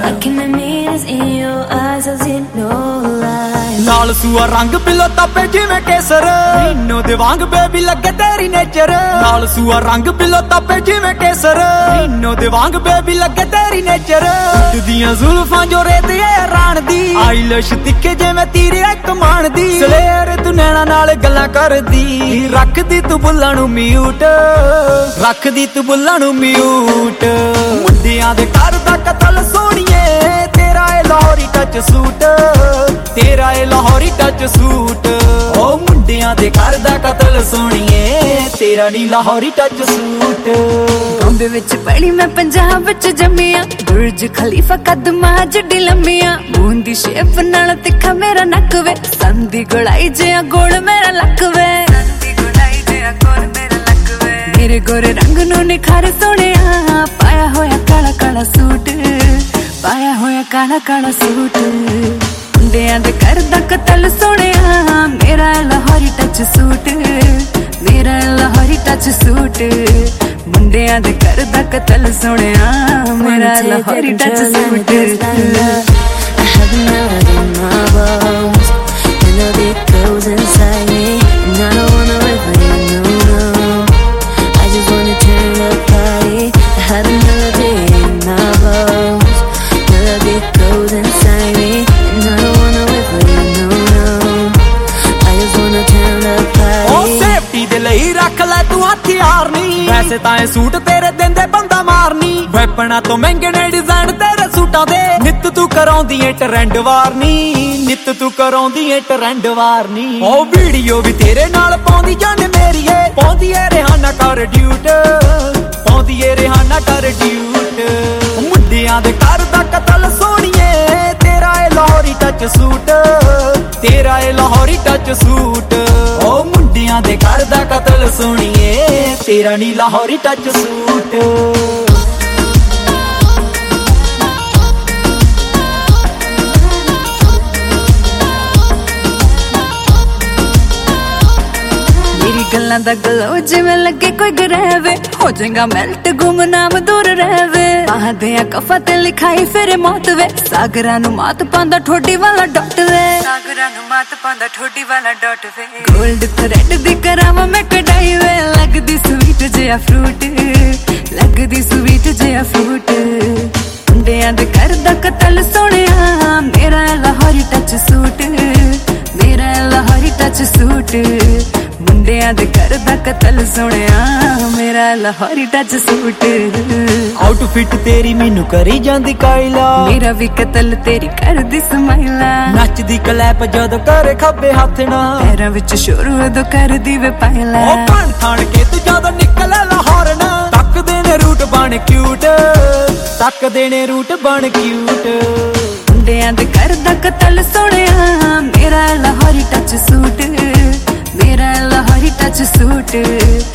Looking at me is in your eyes, I see no lies. लाल सूआ रंग pillow तपे जिवें केसर, मीनू दे वांग baby लगे तेरी नेचर। लाल सूआ रंग पिलो तपे जिवें केसर, मीनू दे वांग बेबी लगे तेरी नेचर। उठदियां जुल्फां जो रेत राण दी, आईलैश तिखे जिवें तीर कमान दी। सलेर तू नैना नाल गल्लां करदी, रखदी तू बुल्लां नू म्यूट, रखदी तू बुल्लां नू म्यूट। मुंडियां दे घर दा कतल सोहणीए, तेरा ए लाहौरी टच सूट, तेरा ए लाहौरी टच सूट। ओ मुंडियां दे घर दा कतल सोहणीए, तेरा नी लाहौरी टच सूट। बॉम्बे विच पढ़ी मैं पंजाब विच जम्मिया, बुर्ज खलीफा कदमां जड्डी लम्मिया। मून दी शेप नाल तिखा मेरा नक वे, संदी गुड़ाई जिहा गोल मेरा लक वे, संदी गुड़ाई जिहा गोल मेरा लक वे। मेरे गोरे रंग नू निखार सोहणिया, पाया होया काला काला सूट, पाया होया काला काला सूट। मुंडियां दे घर दा कतल सोहणिया, मेरा लाहौरी टच सूट, मेरा लाहौरी टच सूट। मुंडियां दे घर दा कतल सोहणिया, मेरा Lahori touch suit. I have a melody in my bones, melody goes inside me, and I don't wanna wait for you, no, no. I just wanna turn the party. I have a melody in my bones, melody goes inside me, and I don't wanna wait for you, no, no. I just wanna turn the party. ओ safety दे लई रख ले तू हथियार नी, वैसे तां ए suit तेरे दिंदे बंदा मारनी। वैपना तो महंगे ने डिजाइन तेरे सूटां दे, नित तू कराउंदी ए ट्रेंड वारनी, नित तू कराउंदी ए ट्रेंड वारनी। ओ वीडियो भी तेरे नाल पाउंदी जाने मेरीए, पाउंदी ए रिहाना कर ड्यूट, पाउंदी ए रिहाना कर ड्यूट। मुंडियां दे घर दा कतल सोहणीए, तेरा ए लाहौरी टच सूट, तेरा ए लाहौरी टच सूट। ओ मुंडियां दे घर दा कतल सोहणीए, तेरा नी लाहौरी टच सूट। गल्लां दा गलो जिवें लगे कोई गरहवे, हो जाएगा मेल्ट गुमनाम दूर रहवे। बाहां दे कफा ते लिखाई फिर मौत वे, सागरां नू मात पांदा ठोडी वाला डॉट वे, सागरां नू मात पांदा ठोडी वाला डॉट वे। गोल्ड थ्रेड दी करावां मैं कढ़ाई वे, लगदी स्वीट जिहा फ्रूट, लगदी स्वीट जिहा फ्रूट। मुंडियां दे घर दा कतल सोहणिया, मेरा लाहौरी टच सूट, मेरा लाहौरी टच सूट। मुंडियां दे घर दा कतल सोहणिया, मेरा लाहौरी टच सूट। आउटफिट तेरी मैनू करी जांदी कायला, मेरा भी कतल तेरी करदी स्माइला। नचदी क्लैप जदों करे खब्बे हत्थ नाल, पैरां विच शोर उदों करदी वे पायला। ओ भन थान के तू जदों निकले लाहौर ना, तकदे ने रूट बन क्यूट, तकदे ने रूट बन क्यूट। मुंडियां दे घर दा कतल सोहणिया, मेरा लाहौरी टच सूट, मेरा लाहौरी टच सूट।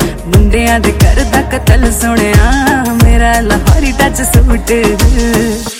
मुंडियां दे घर दा कतल सोहणिया, मेरा लाहौरी टच सूट।